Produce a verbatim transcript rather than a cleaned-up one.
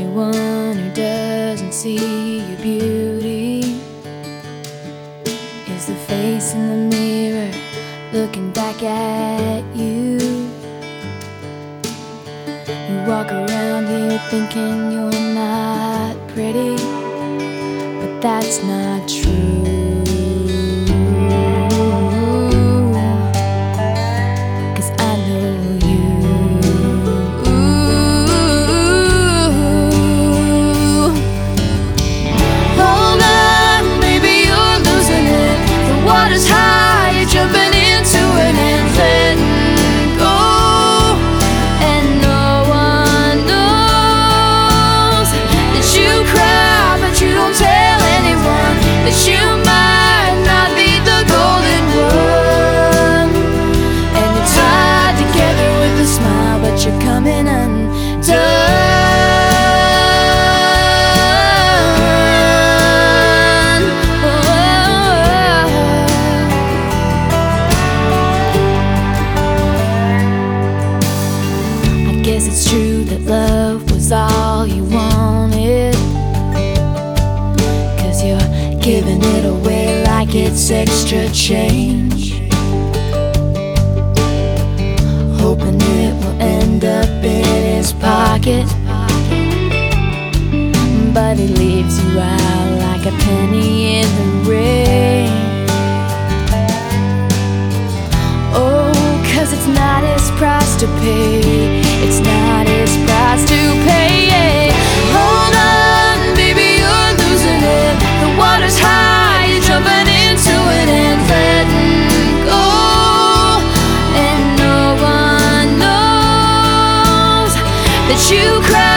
only one who doesn't see your beauty is the face in the mirror looking back at you. You walk around here thinking you're not pretty, but that's not true. 'Cause I know you. Hold on, baby, you're losing it. The water's high, you're jumping into it and letting go. And no one knows that you cry, but you don't tell anyone that you might not be the golden one. And you're tied together with a smile, but you're coming undone. Guess it's true that love was all you wanted, 'cause you're giving it away like it's extra change, hoping it will end up in his pocket, but he leaves you out like a penny in the rain. Oh, 'cause it's not his price to pay. It's not his price to pay. Hold on, baby, you're losing it. The water's high, you're jumping into it and letting go. And no one knows that you cry.